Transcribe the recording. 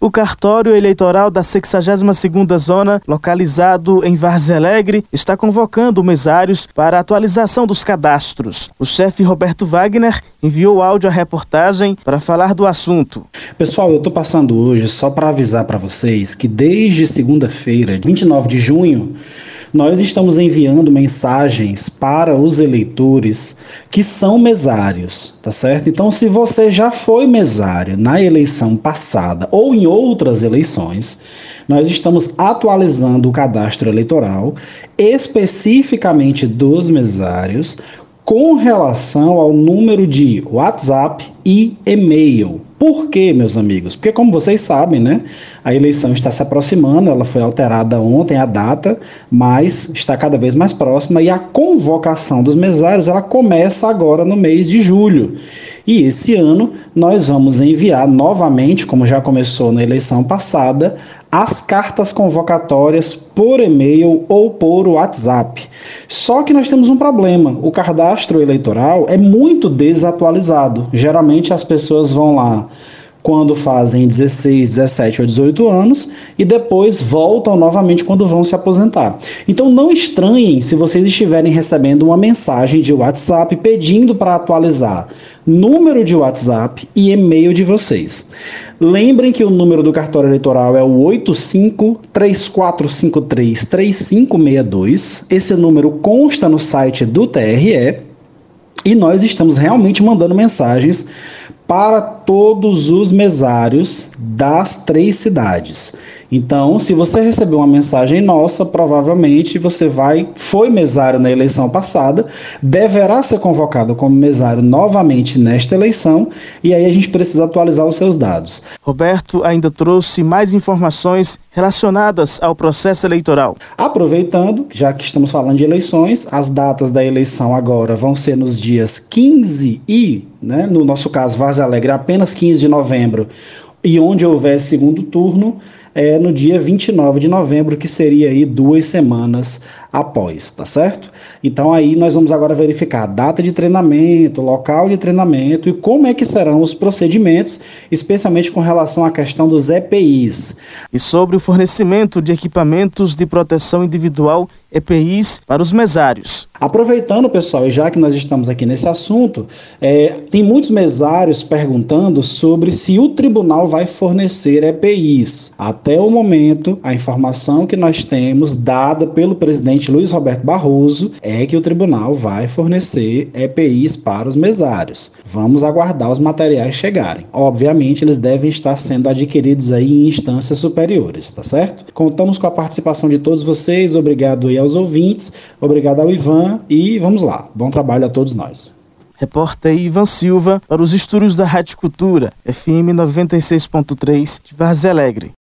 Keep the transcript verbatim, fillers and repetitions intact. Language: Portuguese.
O cartório eleitoral da sexagésima segunda Zona, localizado em Várzea Alegre, está convocando mesários para a atualização dos cadastros. O chefe Roberto Wagner enviou áudio à reportagem para falar do assunto. Pessoal, eu estou passando hoje só para avisar para vocês que desde segunda-feira, vinte e nove de junho, nós estamos enviando mensagens para os eleitores que são mesários, tá certo? Então, se você já foi mesário na eleição passada ou em outras eleições, nós estamos atualizando o cadastro eleitoral, especificamente dos mesários, com relação ao número de WhatsApp e e-mail. Por quê, meus amigos? Porque, como vocês sabem, né, a eleição está se aproximando, ela foi alterada ontem a data, mas está cada vez mais próxima e a convocação dos mesários ela começa agora no mês de julho. E esse ano nós vamos enviar novamente, como já começou na eleição passada, as cartas convocatórias por e-mail ou por WhatsApp. Só que nós temos um problema, o cadastro eleitoral é muito desatualizado. Geralmente as pessoas vão lá quando fazem dezesseis, dezessete ou dezoito anos e depois voltam novamente quando vão se aposentar. Então não estranhem se vocês estiverem recebendo uma mensagem de WhatsApp pedindo para atualizar número de WhatsApp e e-mail de vocês. Lembrem que o número do cartório eleitoral é o oito cinco, três quatro cinco três, três cinco seis dois. Esse número consta no site do T R E e nós estamos realmente mandando mensagens para todos os mesários das três cidades. Então, se você recebeu uma mensagem nossa, provavelmente você vai, foi mesário na eleição passada, deverá ser convocado como mesário novamente nesta eleição, e aí a gente precisa atualizar os seus dados. Roberto ainda trouxe mais informações relacionadas ao processo eleitoral. Aproveitando, já que estamos falando de eleições, as datas da eleição agora vão ser nos dias quinze e, né, no nosso caso, Várzea Alegre, apenas quinze de novembro, e onde houver segundo turno, é no dia vinte e nove de novembro, que seria aí duas semanas após, tá certo? Então aí nós vamos agora verificar a data de treinamento, local de treinamento e como é que serão os procedimentos, especialmente com relação à questão dos E P Is. E sobre o fornecimento de equipamentos de proteção individual, E P Is, para os mesários. Aproveitando, pessoal, e já que nós estamos aqui nesse assunto, é, tem muitos mesários perguntando sobre se o tribunal vai fornecer E P Is. Até o momento, a informação que nós temos, dada pelo presidente Luiz Roberto Barroso, é que o tribunal vai fornecer E P Is para os mesários. Vamos aguardar os materiais chegarem. Obviamente, eles devem estar sendo adquiridos aí em instâncias superiores, tá certo? Contamos com a participação de todos vocês, obrigado aí aos ouvintes, obrigado ao Ivan e vamos lá. Bom trabalho a todos nós. Repórter Ivan Silva para os estúdios da Rádio Cultura, F M noventa e seis ponto três de Várzea Alegre.